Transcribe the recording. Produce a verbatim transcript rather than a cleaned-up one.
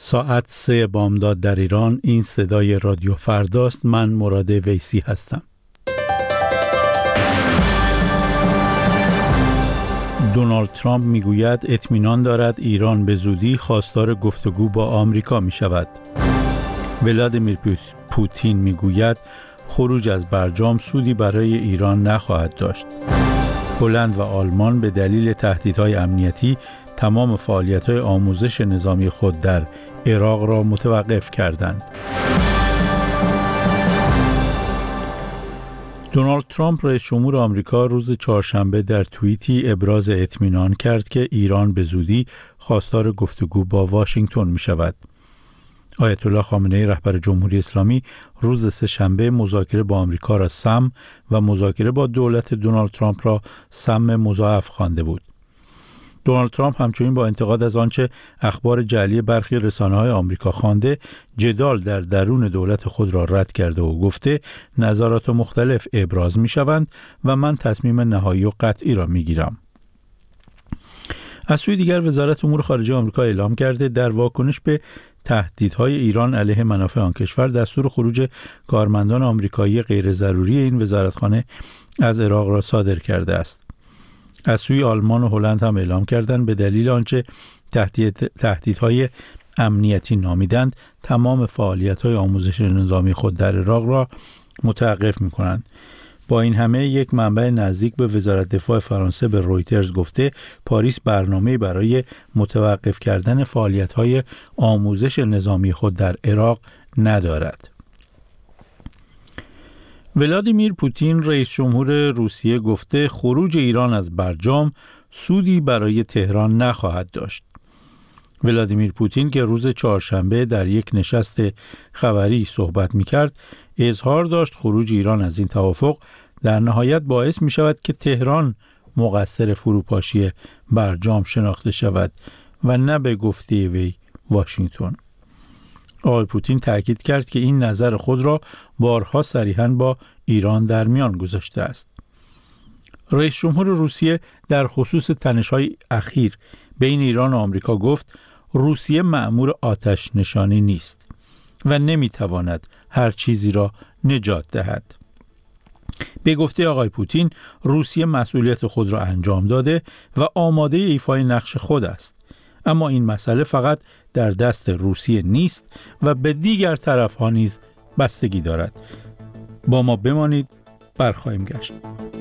ساعت سه بامداد در ایران. این صدای رادیو فرداست. من مراد ویسی هستم. دونالد ترامپ میگوید اطمینان دارد ایران به زودی خواستار گفتگو با آمریکا می شود. ولادیمیر پوتین میگوید خروج از برجام سودی برای ایران نخواهد داشت. هلند و آلمان به دلیل تهدیدهای امنیتی تمام فعالیت‌های آموزش نظامی خود در عراق را متوقف کردند. دونالد ترامپ رئیس جمهور آمریکا روز چهارشنبه در توییتی ابراز اطمینان کرد که ایران به زودی خواستار گفتگو با واشنگتن می شود. آیت الله خامنه‌ای رهبر جمهوری اسلامی روز سه‌شنبه مذاکره با آمریکا را سم و مذاکره با دولت دونالد ترامپ را سم مضاعف خوانده بود. دونالد ترامپ همچنین با انتقاد از آنچه اخبار جعلی برخی رسانه‌های آمریکا خوانده، جدال در درون دولت خود را رد کرده و گفته نظرات مختلف ابراز می‌شوند و من تصمیم نهایی و قطعی را می‌گیرم. از سوی دیگر وزارت امور خارجه آمریکا اعلام کرده در واکنش به تهدیدهای ایران علیه منافع آن کشور دستور خروج کارمندان آمریکایی غیر ضروری این وزارتخانه از عراق را صادر کرده است. از سوی آلمان و هلند هم اعلام کردند به دلیل آنچه تهدید تهدیدهای امنیتی نامیدند تمام فعالیت‌های آموزش نظامی خود در عراق را متوقف می‌کنند. با این همه یک منبع نزدیک به وزارت دفاع فرانسه به رویترز گفته پاریس برنامه‌ای برای متوقف کردن فعالیت‌های آموزش نظامی خود در عراق ندارد. ولادیمیر پوتین رئیس جمهور روسیه گفته خروج ایران از برجام سودی برای تهران نخواهد داشت. ولادیمیر پوتین که روز چهارشنبه در یک نشست خبری صحبت می‌کرد، اظهار داشت خروج ایران از این توافق در نهایت باعث می شود که تهران مقصر فروپاشی برجام شناخته شود و نه به گفته وی واشنگتن. آقای پوتین تأکید کرد که این نظر خود را بارها صریحاً با ایران در میان گذاشته است. رئیس جمهور روسیه در خصوص تنش‌های اخیر بین ایران و آمریکا گفت روسیه مأمور آتش نشانی نیست و نمیتواند هر چیزی را نجات دهد. به گفته آقای پوتین روسیه مسئولیت خود را انجام داده و آماده ایفای نقش خود است، اما این مسئله فقط در دست روسیه نیست و به دیگر طرف‌ها نیز بستگی دارد. با ما بمانید، برخواهیم گشت.